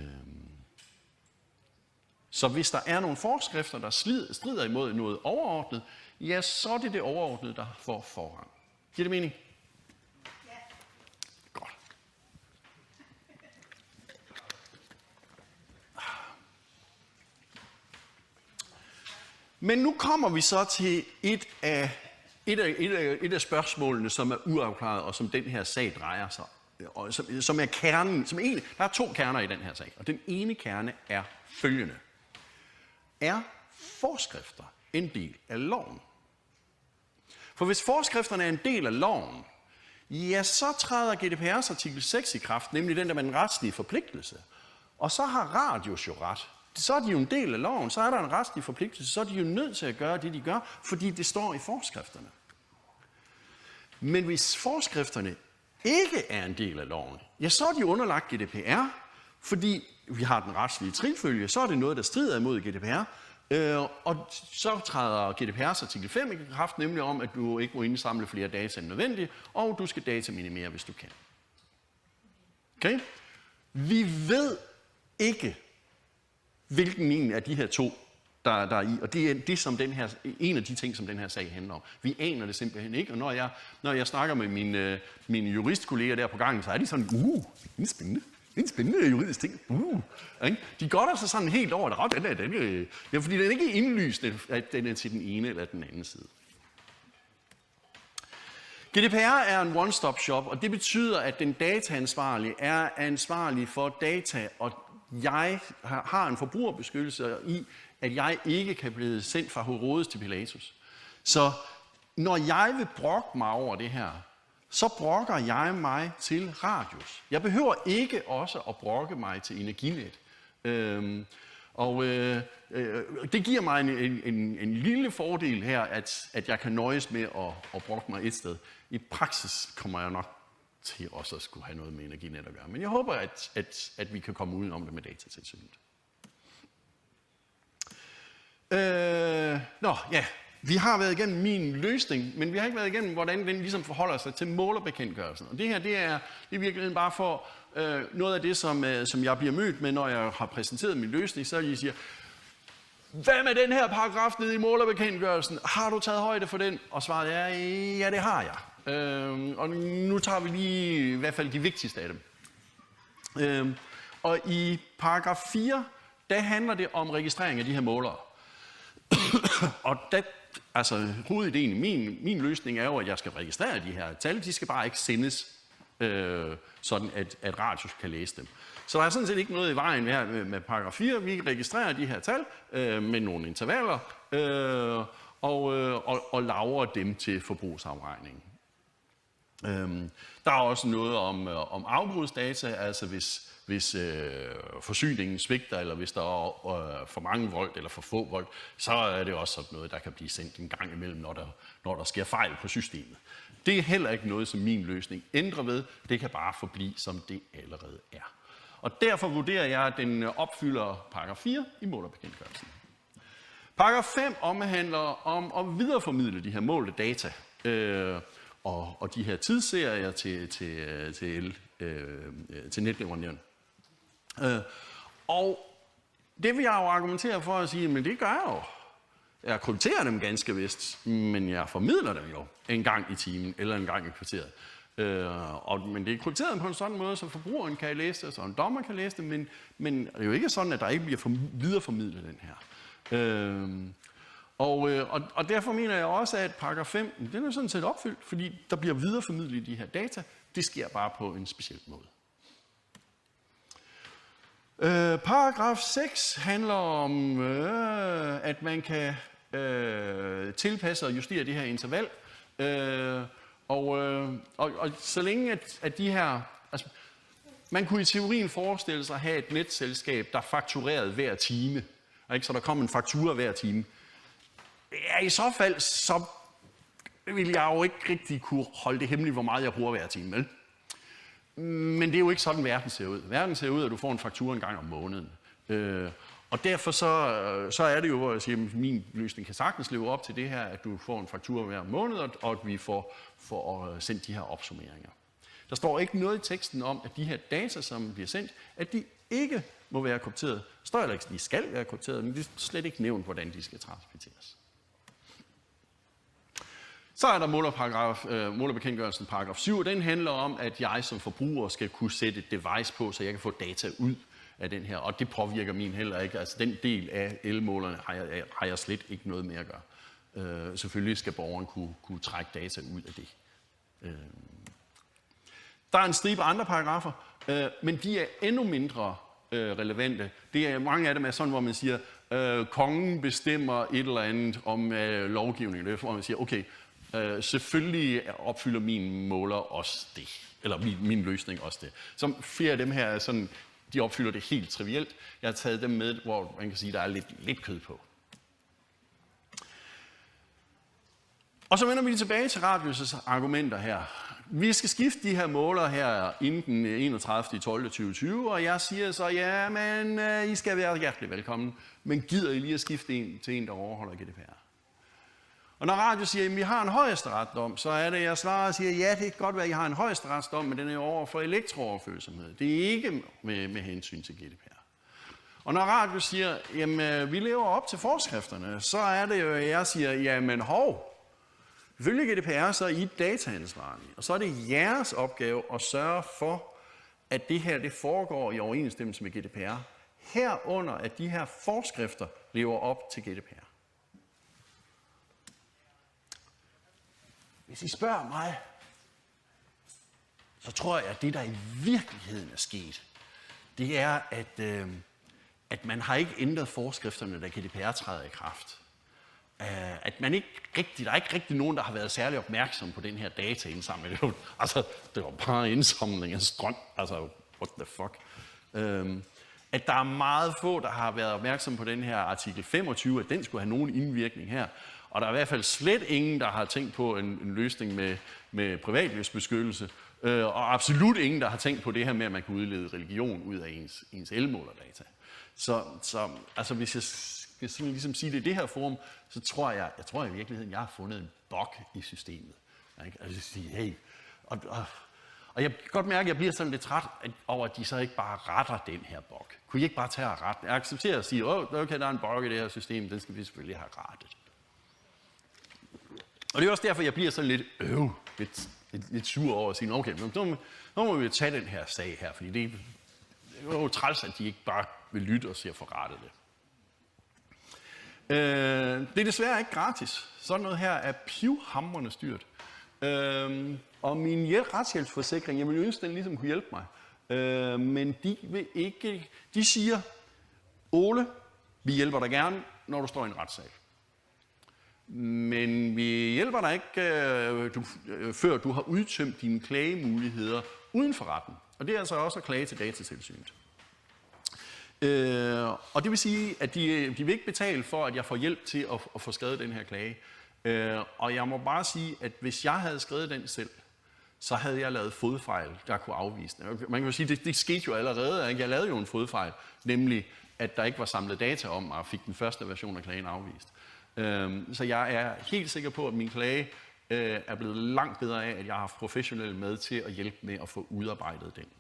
Så hvis der er nogle forskrifter, der strider imod noget overordnet, ja, så er det det overordnede, der får forrang. Giver det mening? Ja. Godt. Men nu kommer vi så til et af, et af, et af, et af spørgsmålene, som er uafklaret, og som den her sag drejer sig. Og som, som er kernen. Som en, der er to kerner i den her sag, og den ene kerne er følgende. Er forskrifter en del af loven? For hvis forskrifterne er en del af loven, ja, så træder G D P R's artikel seks i kraft, nemlig den der med den retslige forpligtelse. Og så har Radius jo ret. Så er de jo en del af loven, så er der en retslig forpligtelse, så er de jo nødt til at gøre det, de gør, fordi det står i forskrifterne. Men hvis forskrifterne ikke er en del af loven, ja, så er de underlagt G D P R, fordi vi har den retslige trinfølge, så er det noget, der strider imod G D P R, øh, og så træder G D P R's artikel fem i kraft, nemlig om, at du ikke må indsamle flere data end nødvendigt, og du skal dataminimere, hvis du kan. Okay? Vi ved ikke, hvilken en af de her to, der, der er i, og det er det, som den her, en af de ting, som den her sag handler om. Vi aner det simpelthen ikke, og når jeg, når jeg snakker med mine, mine juristkolleger der på gangen, så er de sådan, uh, det er spændende. Det er en spændende juridisk ting. Uh, de går der så sådan helt over det. Den er, den er, ja, fordi det er ikke indlyst, at den er til den ene eller den anden side. G D P R er en one-stop shop, og det betyder, at den dataansvarlige er ansvarlig for data, og jeg har en forbrugerbeskyttelse i, at jeg ikke kan blive sendt fra Herodes til Pilatus. Så når jeg vil brokke mig over det her, så brokker jeg mig til Radius. Jeg behøver ikke også at brokke mig til Energinet. Øhm, og øh, øh, det giver mig en, en, en lille fordel her, at, at jeg kan nøjes med at, at brokke mig et sted. I praksis kommer jeg nok til også at skulle have noget med Energinet at gøre. Men jeg håber, at, at, at vi kan komme uden om det med datatilsynet. Øh, nå, ja. vi har været igennem min løsning, men vi har ikke været igennem, hvordan den ligesom forholder sig til målerbekendtgørelsen. Og det her, det er i virkeligheden bare for øh, noget af det, som, øh, som jeg bliver mødt med, når jeg har præsenteret min løsning, så jeg siger, hvad med den her paragraf nede i målerbekendtgørelsen? Har du taget højde for den? Og svaret er, ja, det har jeg. Øh, og nu tager vi lige i hvert fald de vigtigste af dem. Øh, og i paragraf fire, der handler det om registrering af de her målere. Og der, altså, hovedideen i min, min løsning er jo, at jeg skal registrere de her tal. De skal bare ikke sendes, øh, sådan at, at radius kan læse dem. Så der er sådan set ikke noget i vejen her med, med paragraf fire. Vi registrerer de her tal øh, med nogle intervaller øh, og, øh, og, og lagrer dem til forbrugsafregningen. Øhm, der er også noget om, øh, om afbrudsdata, altså hvis, hvis øh, forsyningen svigter, eller hvis der er øh, for mange volt eller for få volt, så er det også sådan noget, der kan blive sendt en gang imellem, når der, når der sker fejl på systemet. Det er heller ikke noget, som min løsning ændrer ved. Det kan bare forblive, som det allerede er. Og derfor vurderer jeg, at den opfylder paragraf fire i målerbekendtgørelsen. Paragraf fem omhandler om at videreformidle de her målte data øh, og, og de her tidsserier til, til, til, øh, til netleverandøren. Øh, og det vil jeg jo argumentere for at sige, men det gør jeg jo. Jeg krypterer dem ganske vist, men jeg formidler dem jo en gang i timen eller en gang i kvarteret. Øh, og, men det er krypteret på en sådan måde, så forbrugeren kan læse det, så en dommer kan læse det, men, men det er jo ikke sådan, at der ikke bliver for, videreformidlet den her. Øh, og, øh, og, og derfor mener jeg også, at paragraf fem, den er sådan set opfyldt, fordi der bliver videreformidlet de her data. Det sker bare på en speciel måde. Øh, paragraf seks handler om, øh, at man kan øh, tilpasse og justere det her interval. Øh, og, øh, og, og så længe at, at de her... Altså, man kunne i teorien forestille sig at have et netselskab, der fakturerede hver time. Ikke? Så der kom en faktura hver time. Ja, i så fald, så vil jeg jo ikke rigtig kunne holde det hemmeligt, hvor meget jeg bruger hver time. Vel? Men det er jo ikke sådan, verden ser ud. Verden ser ud, at du får en faktura en gang om måneden. Øh, og derfor så, så er det jo, hvor jeg siger, at min løsning kan sagtens leve op til det her, at du får en faktura hver måned, og at vi får, får sendt de her opsummeringer. Der står ikke noget i teksten om, at de her data, som bliver sendt, at de ikke må være krypteret. Der står heller ikke, at de skal være krypteret, men det er slet ikke nævnt, hvordan de skal transporteres. Så er der målerparagraf, øh, målerbekendtgørelsen paragraf syv. Den handler om, at jeg som forbruger skal kunne sætte et device på, så jeg kan få data ud af den her. Og det påvirker min heller ikke. Altså den del af elmålerne har jeg, har jeg slet ikke noget med at gøre. Øh, selvfølgelig skal borgeren kunne, kunne trække data ud af det. Øh. Der er en stribe andre paragrafer, øh, men de er endnu mindre øh, relevante. Det er, mange af dem er sådan, hvor man siger, øh, kongen bestemmer et eller andet om øh, lovgivning. Det er, hvor man siger, okay, øh, selvfølgelig opfylder min måler også det. Eller min, min løsning også det. Så flere af dem her er sådan, de opfylder det helt trivielt. Jeg har taget dem med, hvor man kan sige, der er lidt, lidt kød på. Og så vender vi tilbage til Radius' argumenter her. Vi skal skifte de her målere her inden den enogtredivte tolvte tyve tyve, og jeg siger så, ja, men I skal være hjertelig velkommen, men gider I lige at skifte en til en, der overholder G D P R? Og når Radius siger, at vi har en højesteretsdom, så er det, jeg svarer og siger, ja, det kan godt være, at I har en højesteretsdom, men den er over for elektrooverførsomhed. Det er ikke med, med hensyn til G D P R. Og når Radius siger, jamen, vi lever op til forskrifterne, så er det jo, at jeg siger, jamen, hov, ifølge G D P R, så er I dataansvarlige, og så er det jeres opgave at sørge for, at det her det foregår i overensstemmelse med G D P R. Herunder, at de her forskrifter lever op til G D P R. Hvis I spørger mig, så tror jeg, at det, der i virkeligheden er sket, det er, at, øh, at man har ikke ændret forskrifterne, da G D P R træder i kraft. At man ikke rigtig, der er ikke rigtig nogen, der har været særlig opmærksom på den her dataindsamling. Altså, det var bare indsamling af strøm. Altså, what the fuck. Øhm, at der er meget få, der har været opmærksom på den her artikel femogtyve, at den skulle have nogen indvirkning her. Og der er i hvert fald slet ingen, der har tænkt på en, en løsning med, med privatlivsbeskyttelse. Øh, og absolut ingen, der har tænkt på det her med, at man kan udlede religion ud af ens, ens elmålerdata. Så, så altså, hvis jeg skal sådan ligesom sige det i det her forum, så tror jeg, jeg tror i virkeligheden, jeg har fundet en bug i systemet. Ikke? Altså sige, hey, og, og, og jeg kan godt mærke, at jeg bliver sådan lidt træt over, at de så ikke bare retter den her bug. Kunne I ikke bare tage og rette? Jeg accepterer at sige, åh, oh, okay, der er en bug i det her system, den skal vi selvfølgelig have rettet. Og det er også derfor, jeg bliver sådan lidt, øh, lidt, lidt, lidt sur over at sige, okay, men nu, nu må vi jo tage den her sag her, fordi det, det er jo træls, at de ikke bare vil lytte og se at få rettet det. Øh, det er desværre ikke gratis. Sådan noget her er pivhamrende styrt. Øh, og min retshjælpsforsikring, jeg vil ønske, den ligesom kunne hjælpe mig. Øh, men de vil ikke, de siger, Ole, vi hjælper dig gerne, når du står i en retssag. Men vi hjælper dig ikke, øh, du, øh, før du har udtømt dine klagemuligheder uden for retten. Og det er altså også at klage til Datatilsynet. Øh, og det vil sige, at de, de vil ikke betale for, at jeg får hjælp til at, at få skrevet den her klage. Øh, og jeg må bare sige, at hvis jeg havde skrevet den selv, så havde jeg lavet fodfejl, der kunne afvise den. Man kan jo sige, at det, det skete jo allerede. Ikke? Jeg lavede jo en fodfejl, nemlig at der ikke var samlet data om, og fik den første version af klagen afvist. Øh, så jeg er helt sikker på, at min klage øh, er blevet langt bedre af, at jeg har haft professionelle med til at hjælpe med at få udarbejdet den.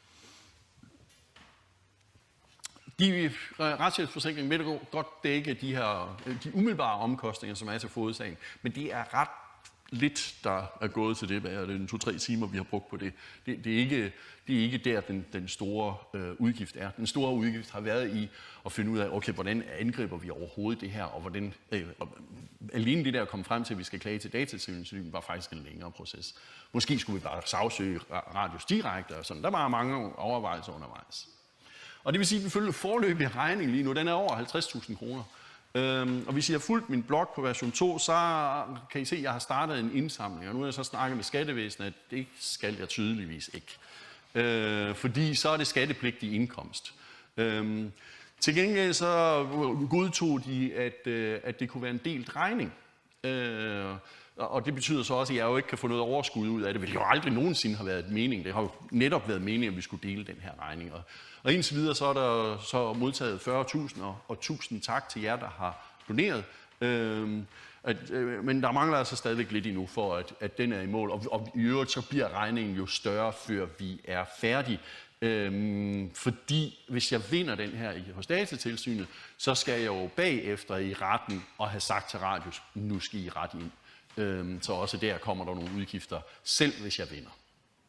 De retshjælpsforsikring vil godt dække de her de umiddelbare omkostninger, som er til fogedsagen, men det er ret lidt, der er gået til det. Det er en to-tre timer, vi har brugt på det. Det, det, er, ikke, det er ikke der, den, den store øh, udgift er. Den store udgift har været i at finde ud af, okay, hvordan angriber vi overhovedet det her, og hvordan øh, og alene det der at komme frem til, at vi skal klage til Datatilsynet, var faktisk en længere proces. Måske skulle vi bare sagsøge Radius direkte, og sådan. Der var mange overvejelser undervejs. Og det vil sige, at ifølge foreløbige regning lige nu, den er over halvtreds tusind kroner. Øhm, og hvis I har fulgt min blog på version to, så kan I se, at jeg har startet en indsamling. Og nu har jeg så snakket med skattevæsenet, at det skal jeg tydeligvis ikke. Øh, fordi så er det skattepligtig indkomst. Øhm, til gengæld så godtog de, at, at det kunne være en delt regning. Øh, og det betyder så også, at jeg jo ikke kan få noget overskud ud af det, hvilket jo aldrig nogensinde har været meningen. Det har jo netop været meningen, at vi skulle dele den her regning. Og, og indtil videre så er der så modtaget fyrre tusind, og, og tusind tak til jer, der har doneret. Øhm, at, øh, men der mangler altså stadigvæk lidt endnu for, at, at den er i mål. Og, og i øvrigt så bliver regningen jo større, før vi er færdige. Øhm, fordi hvis jeg vinder den her hos Datatilsynet, så skal jeg jo bagefter i retten og have sagt til Radius, nu skal I rette ind. Øhm, så også der kommer der nogle udgifter, selv hvis jeg vinder.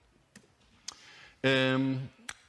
Øhm,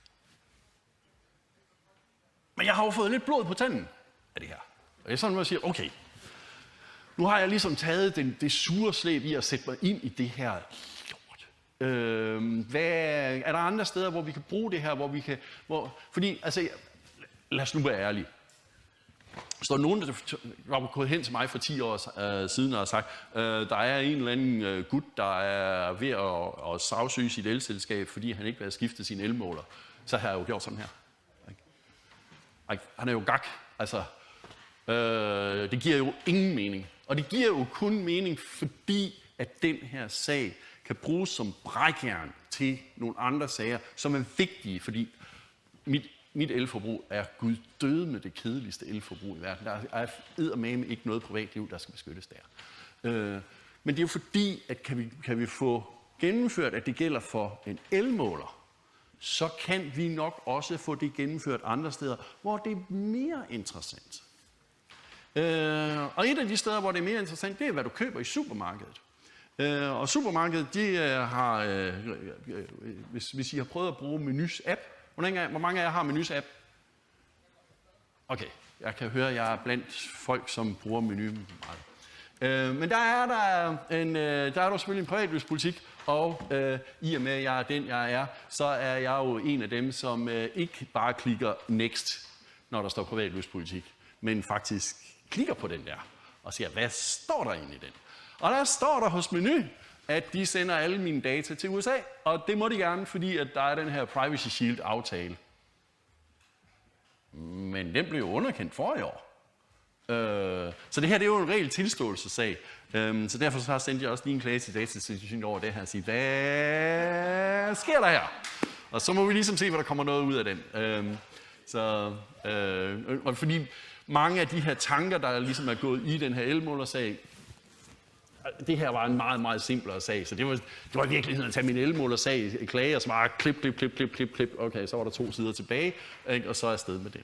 men jeg har jo fået lidt blod på tanden af det her. Og det er sådan, at jeg siger, okay, nu har jeg ligesom taget den, det sure slæb i at sætte mig ind i det her lort. Øhm, hvad, er der andre steder, hvor vi kan bruge det her, hvor vi kan... Hvor, fordi, altså, lad os nu være ærlige. Så der er nogen, der var gået hen til mig for ti år øh, siden og har sagt, øh, der er en eller anden øh, gut, der er ved at, at sagsøge sit elselskab, fordi han ikke vil have skiftet sin elmåler. Så har jeg jo gjort sådan her. Han er jo gak. Altså, øh, det giver jo ingen mening. Og det giver jo kun mening, fordi at den her sag kan bruges som brækjern til nogle andre sager, som er vigtige, fordi mit Mit elforbrug er guddøde med det kedeligste elforbrug i verden. Der er eddermame ikke noget privatliv, der skal beskyttes der. Øh, men det er jo fordi, at kan vi, kan vi få gennemført, at det gælder for en elmåler, så kan vi nok også få det gennemført andre steder, hvor det er mere interessant. Øh, og et af de steder, hvor det er mere interessant, det er, hvad du køber i supermarkedet. Øh, og supermarkedet, de har, øh, øh, hvis, hvis I har prøvet at bruge Menus app, hvor mange af jer har Menus app? Okay, jeg kan høre, at jeg er blandt folk, som bruger Menu meget. Øh, men der er der, en, øh, der er der selvfølgelig en privatlivspolitik, og øh, i og med, at jeg er den, jeg er, så er jeg jo en af dem, som øh, ikke bare klikker next, når der står privatlivspolitik, men faktisk klikker på den der, og siger, hvad står der egentlig i den? Og der står der hos Menu, at de sender alle mine data til U S A, og det må de gerne, fordi at der er den her Privacy Shield-aftale. Men den blev jo underkendt forrige år. Øh, så det her det er jo en reel tilståelsessag. Øh, så derfor så sendte jeg også lige en klage til Datatilsynet over det her og sige, hvad sker der her? Og så må vi ligesom se, hvad der kommer noget ud af den. Øh, så, øh, fordi mange af de her tanker, der ligesom er gået i den her elmålersag, det her var en meget, meget simplere sag, så det var, det var i virkeligheden at tage min elmålersag i klage og svare klip, klip, klip, klip, klip, klip. Okay, så var der to sider tilbage, ikke? Og så er jeg afsted med det.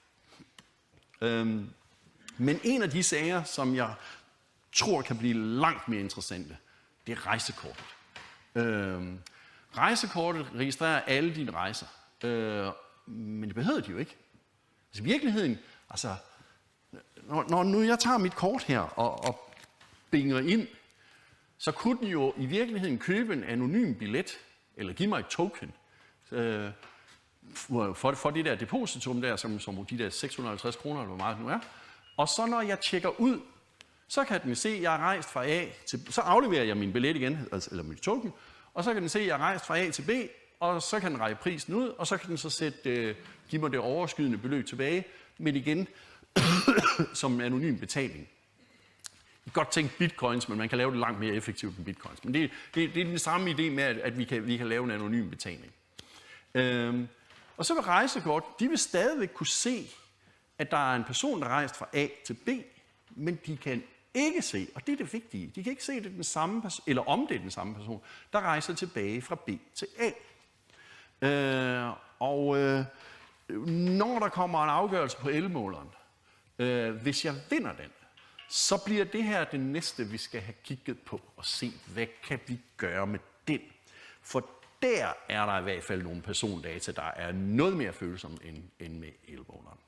Øhm, men en af de sager, som jeg tror kan blive langt mere interessante, det er rejsekortet. Øhm, rejsekortet registrerer alle dine rejser, øh, men det behøver de jo ikke. Altså i virkeligheden, altså, når, når nu jeg tager mit kort her og, og binger ind, så kunne den jo i virkeligheden købe en anonym billet, eller give mig et token, øh, for, for det der depositum der, som, som de der seks hundrede og halvtreds kroner, eller hvor meget det nu er. Og så når jeg tjekker ud, så kan den se, at jeg er rejst fra A til B. Så afleverer jeg min billet igen, altså, eller mit token, og så kan den se, at jeg er rejst fra A til B, og så kan den række prisen ud, og så kan den så sætte, øh, give mig det overskydende beløb tilbage, men igen som anonym betaling. Jeg kan godt tænke bitcoins, men man kan lave det langt mere effektivt end bitcoins. Men det, det, det er den samme idé med, at, at vi, kan, vi kan lave en anonym betaling. Øhm, og så vil rejsekort, de vil stadigvæk kunne se, at der er en person, der er rejst fra A til B, men de kan ikke se, og det er det vigtige, de kan ikke se, at det er den samme person, eller om det er den samme person, der rejser tilbage fra B til A. Øh, og øh, når der kommer en afgørelse på elmåleren, øh, hvis jeg vinder den, så bliver det her det næste, vi skal have kigget på og se, hvad kan vi gøre med den. For der er der i hvert fald nogle persondata, der er noget mere følsomme end, end med elmåleren.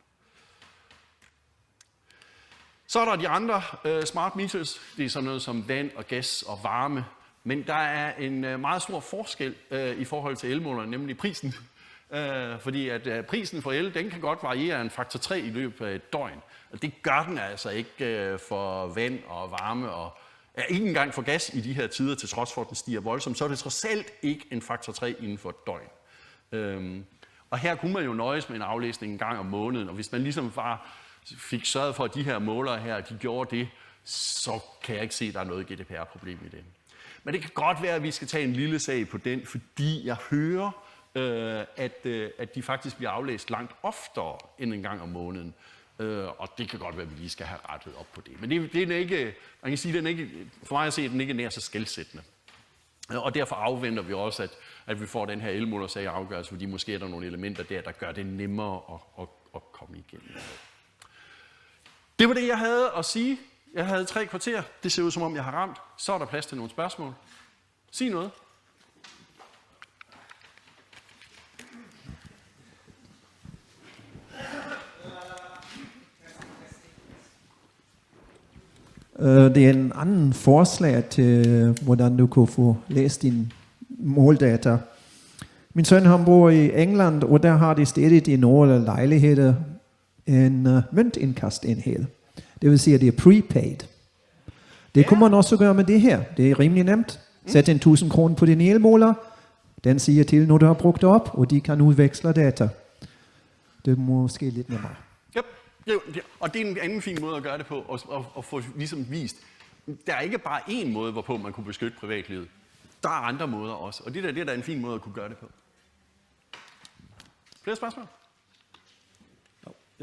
Så er der de andre uh, smart meters. Det er sådan noget som vand og gas og varme. Men der er en uh, meget stor forskel uh, i forhold til elmåleren, nemlig prisen. Uh, fordi at uh, prisen for el, den kan godt variere en faktor tre i løbet af et døgn. Og det gør den altså ikke uh, for vand og varme og ja, ikke engang for gas i de her tider, til trods for at den stiger voldsomt. Så er det trods alt ikke en faktor tre inden for et døgn. Uh, og her kunne man jo nøjes med en aflæsning en gang om måneden. Og hvis man ligesom var fik sørget for, at de her målere her, de gjorde det, så kan jeg ikke se, at der er noget G D P R-problem i det. Men det kan godt være, at vi skal tage en lille sag på den, fordi jeg hører, øh, at, øh, at de faktisk bliver aflæst langt oftere end en gang om måneden. Øh, og det kan godt være, at vi lige skal have rettet op på det. Men det, det er ikke, man kan sige, den ikke, for mig at se, at den ikke er nær så skelsættende. Og derfor afventer vi også, at, at vi får den her elmålersag afgørelse, fordi måske er der nogle elementer der, der gør det nemmere at, at, at komme igennem. Det var det, jeg havde at sige. Jeg havde tre kvarter. Det ser ud, som om jeg har ramt. Så er der plads til nogle spørgsmål. Sig noget. Det er en anden forslag til, hvordan du kunne få læst dine måldata. Min søn han bor i England, og der har de stadig i nogle lejligheder en uh, møntindkastenhed. Det vil sige, at det er prepaid. Det kunne man også gøre med det her. Det er rimelig nemt. Sæt en tusind kroner på din elmåler. Den siger til, når du har brugt det op, og de kan udveksle data. Det er måske lidt nemmere. Yep. Og det er en anden fin måde at gøre det på, og, og, og få ligesom vist. Der er ikke bare én måde, hvorpå man kunne beskytte privatlivet. Der er andre måder også, og det der, det er der en fin måde at kunne gøre det på. Flere spørgsmål? Ja.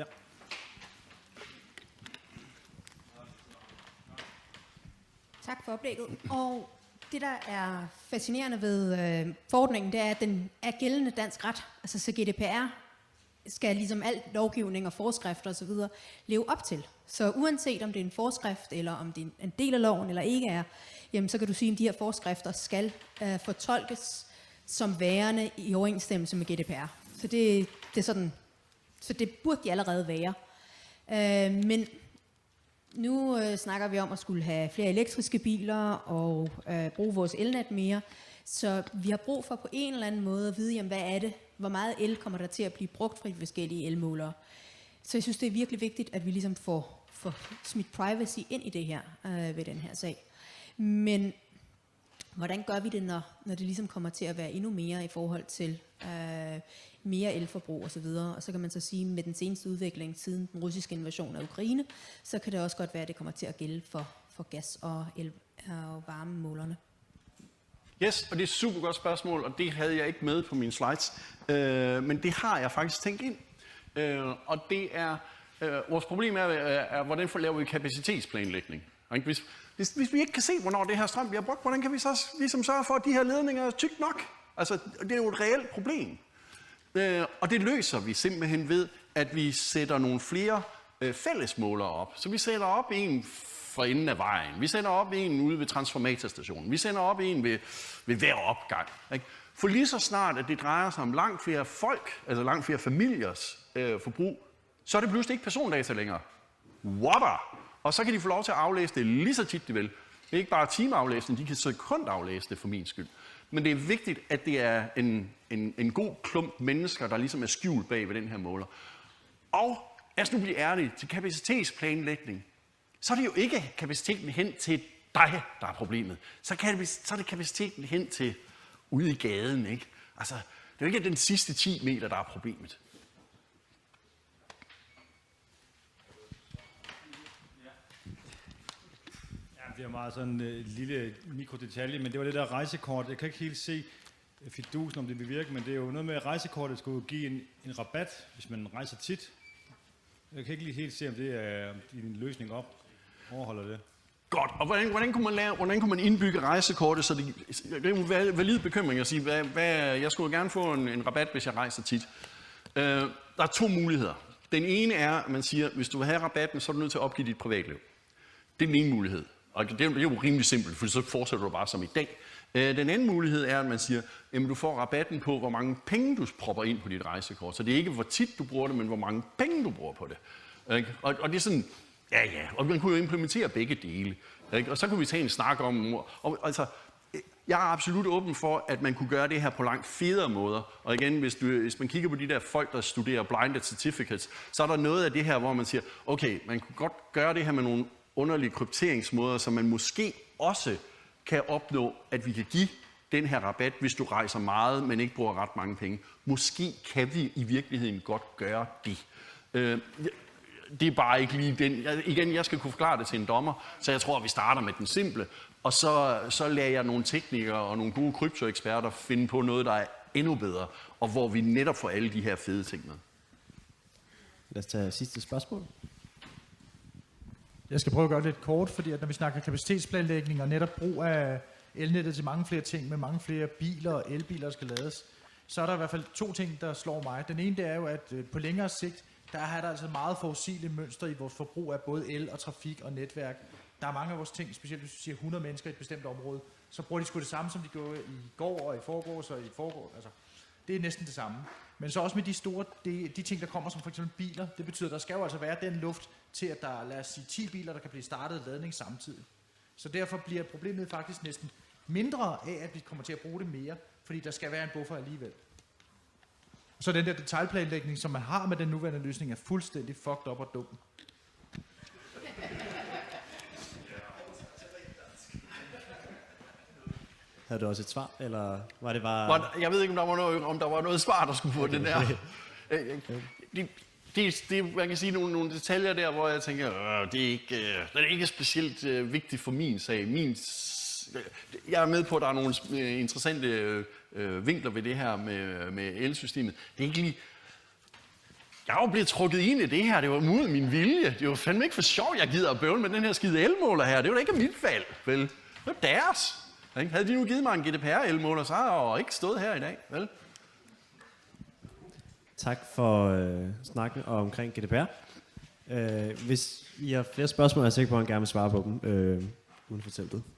Tak for oplægget. Og det, der er fascinerende ved øh, forordningen, det er, at den er gældende dansk ret. Altså så G D P R skal ligesom alt lovgivning og forskrifter osv. leve op til. Så uanset om det er en forskrift, eller om det er en del af loven, eller ikke er, jamen, så kan du sige, at de her forskrifter skal øh, fortolkes som værende i overensstemmelse med G D P R. Så det, det er sådan, så det burde de allerede være. Øh, men nu øh, snakker vi om at skulle have flere elektriske biler og øh, bruge vores elnet mere. Så vi har brug for på en eller anden måde at vide, jamen, hvad er det, hvor meget el kommer der til at blive brugt fra de forskellige elmålere. Så jeg synes, det er virkelig vigtigt, at vi ligesom får, får smidt privacy ind i det her øh, ved den her sag. Men hvordan gør vi det, når, når det ligesom kommer til at være endnu mere i forhold til øh, mere elforbrug osv.? Og, og så kan man så sige, at med den seneste udvikling siden den russiske invasion af Ukraine, så kan det også godt være, at det kommer til at gælde for, for gas- og, el- og varmemålerne. Yes, og det er et super godt spørgsmål, og det havde jeg ikke med på mine slides. Øh, men det har jeg faktisk tænkt ind. Øh, og det er, Øh, vores problem er, er, hvordan får laver vi kapacitetsplanlægning? Hvis, hvis, hvis vi ikke kan se, hvornår det her strøm bliver brugt, hvordan kan vi så ligesom sørge for, at de her ledninger er tykt nok? Altså, det er jo et reelt problem. Øh, og det løser vi simpelthen ved, at vi sætter nogle flere øh, fællesmålere op. Så vi sætter op en for enden af vejen. Vi sætter op en ude ved transformatorstationen. Vi sætter op en ved, ved hver opgang. Ikke? For lige så snart, at det drejer sig om langt flere folk, altså langt flere familiers øh, forbrug, så er det pludselig ikke persondata længere. Water! Og så kan de få lov til at aflæse det lige så tit de vil. Det er ikke bare timeaflæsning, de kan sekundaflæse det for min skyld. Men det er vigtigt, at det er en, en, en god klump mennesker, der ligesom er skjult bag ved den her måler. Og lad os nu blive ærlige, til kapacitetsplanlægning, så er det jo ikke kapaciteten hen til dig, der er problemet. Så, kan det, så er det kapaciteten hen til ude i gaden, ikke? Altså, det er jo ikke den sidste ti meter, der er problemet. Det er meget sådan en uh, lille mikrodetalje, men det var det der rejsekort. Jeg kan ikke helt se fidusen, om det vil virke, men det er jo noget med, at rejsekortet skulle give en, en rabat, hvis man rejser tit. Jeg kan ikke lige helt se, om det er en løsning op. Overholder det. Godt, og hvordan, hvordan, kunne man lave, hvordan kunne man indbygge rejsekortet, så det, det er jo en valid bekymring at sige, hvad, hvad, jeg skulle gerne få en, en rabat, hvis jeg rejser tit. Uh, der er to muligheder. Den ene er, at man siger, hvis du vil have rabatten, så er du nødt til at opgive dit privatliv. Det er den ene mulighed. Og det er jo rimelig simpelt, for så fortsætter du bare som i dag. Den anden mulighed er, at man siger, at du får rabatten på, hvor mange penge du propper ind på dit rejsekort. Så det er ikke, hvor tit du bruger det, men hvor mange penge du bruger på det. Og det er sådan, ja ja, og man kunne jo implementere begge dele. Og så kunne vi tage en snak om, og, altså, jeg er absolut åben for, at man kunne gøre det her på langt federe måder. Og igen, hvis, du, hvis man kigger på de der folk, der studerer blinded certificates, så er der noget af det her, hvor man siger, okay, man kunne godt gøre det her med nogle underlige krypteringsmåder, så man måske også kan opnå, at vi kan give den her rabat, hvis du rejser meget, men ikke bruger ret mange penge. Måske kan vi i virkeligheden godt gøre det. Øh, det er bare ikke lige den. Jeg, igen, jeg skal kunne forklare det til en dommer, så jeg tror, at vi starter med den simple, og så, så lader jeg nogle teknikere og nogle gode kryptoeksperter finde på noget, der er endnu bedre, og hvor vi netop får alle de her fede ting med. Lad os tage sidste spørgsmål. Jeg skal prøve at gøre det lidt kort, fordi at når vi snakker kapacitetsplanlægning og netop brug af elnettet til mange flere ting, med mange flere biler og elbiler, der skal lades, så er der i hvert fald to ting, der slår mig. Den ene, det er jo, at på længere sigt, der er der altså meget forudsigelige mønster i vores forbrug af både el og trafik og netværk. Der er mange af vores ting, specielt hvis du siger hundrede mennesker i et bestemt område, så bruger de sgu det samme, som de gjorde i går og i forgårs og i forgårs. Altså, det er næsten det samme. Men så også med de store, de, de ting, der kommer som for eksempel biler, det betyder, at der skal jo altså være den luft til, at der er, lad os sige, ti biler, der kan blive startet ladning samtidig. Så derfor bliver problemet faktisk næsten mindre af, at vi kommer til at bruge det mere, fordi der skal være en buffer alligevel. Så den der detaljplanlægning, som man har med den nuværende løsning, er fuldstændig fucked up og dum. Havde du også et svar, eller var det bare... Var, jeg ved ikke, om der var noget, om der var noget svar, der skulle på den der. Det, det, det, man kan sige nogle, nogle detaljer der, hvor jeg tænker, øh, det, er ikke, øh, det er ikke specielt øh, vigtigt for min sag. Min, jeg er med på, at der er nogle øh, interessante øh, vinkler ved det her med, med elsystemet. Det er ikke lige... Jeg er jo blevet trukket ind i det her, det var mod min vilje. Det var fandme ikke for sjov, jeg gider at bøvle med den her skide elmåler her. Det var da ikke mit valg, vel? Det var deres. Havde de nu givet mig en G D P R-elmåler, så har jeg ikke stået her i dag, vel? Tak for øh, snakken omkring G D P R. Øh, hvis I har flere spørgsmål, er jeg sikker på, at han gerne vil svare på dem, øh, uden for teltet.